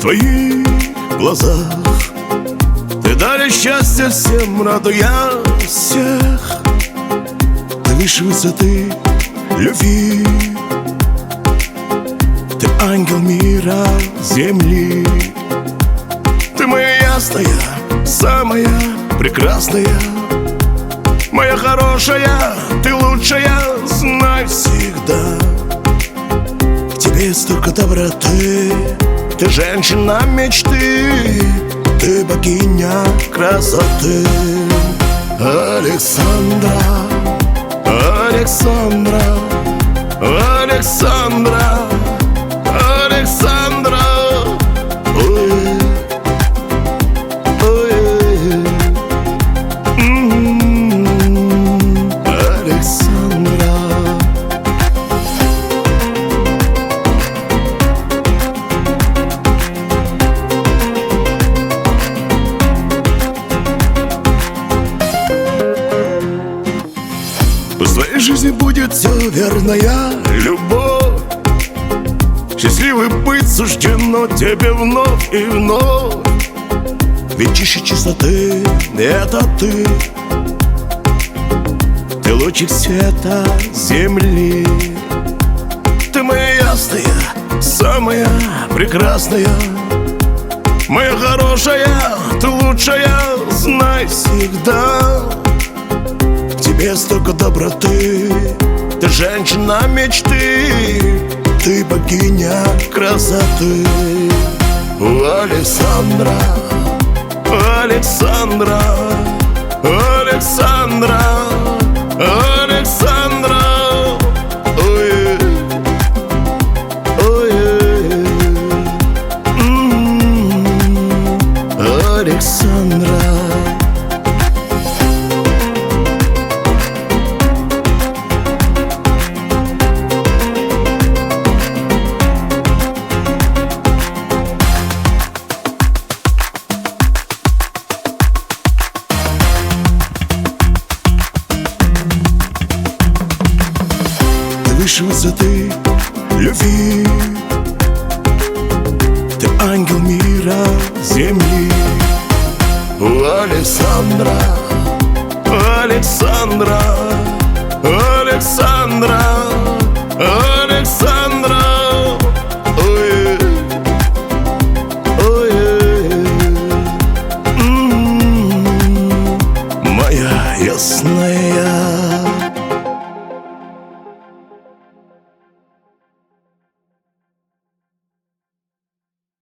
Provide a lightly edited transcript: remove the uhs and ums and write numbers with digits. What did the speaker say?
твоих глазах ты даришь счастье всем, радуя всех. Ты выше высоты любви, ты ангел мира земли. Ты моя ясная, самая прекрасная, моя хорошая, ты лучшая, знай всегда. В тебе столько доброты, ты женщина мечты, ты богиня красоты. Александра, Александра, Александра, Александра. Ой, ой, Александра. В твоей жизни будет все верная любовь, счастливый быть суждено тебе вновь и вновь. Ведь чище чистоты это ты, ты лучик света земли. Ты моя ясная, самая прекрасная, моя хорошая, ты лучшая, знай всегда. В тебе столько доброты, ты женщина мечты, ты богиня красоты. Александра, Александра, Александра, Александра. Ой, ой, Александра. Выше высоты любви, ты ангел мира земли. Александра, Александра, Александра.